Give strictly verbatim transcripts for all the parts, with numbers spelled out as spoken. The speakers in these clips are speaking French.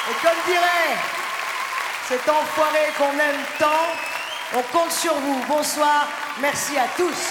Et comme dirait cet enfoiré qu'on aime tant, on compte sur vous. Bonsoir, merci à tous.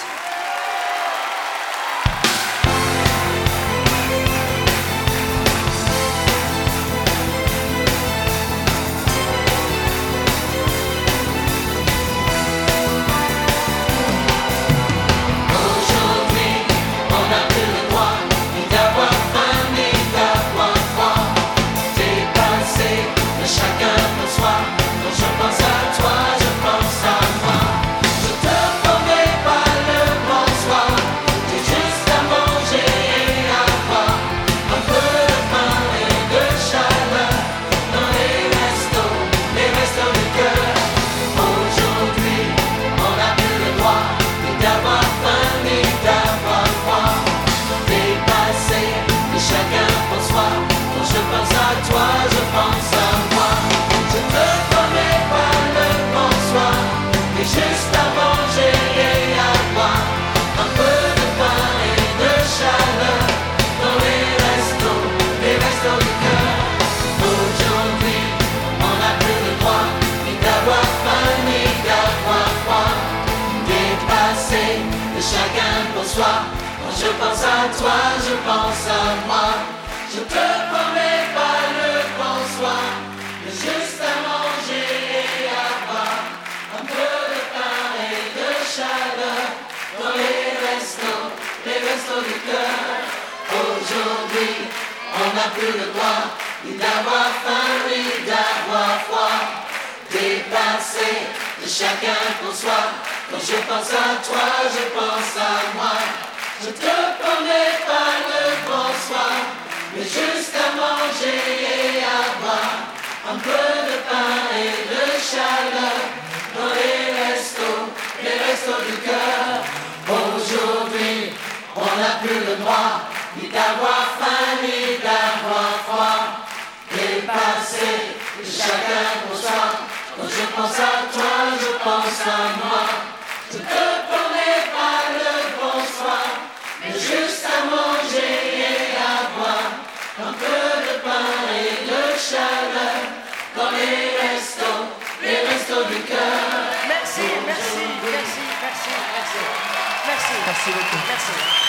Chacun pour soi. Quand je pense à toi, je pense à moi. Je te promets pas le bonsoir, mais juste à manger et à boire. Un peu de pain et de chaleur dans les restos, les restos du cœur. Aujourd'hui, on n'a plus le droit ni d'avoir faim ni d'avoir froid. Dépassé de chacun pour soi. Quand je pense à toi, je pense à moi. Je te promets pas le bonsoir, mais juste à manger et à boire. Un peu de pain et de chaleur dans les restos, les restos du cœur. Aujourd'hui, on n'a plus le droit ni d'avoir faim ni d'avoir froid. Dépassé de chacun pour soi. Quand je pense à toi, je pense à moi. Je te promets pas le bonsoir, mais juste à manger et à boire. Un peu de pain et de chaleur dans les restos, les restos du cœur. Merci, merci, merci, merci, merci. Merci. Merci beaucoup. Merci.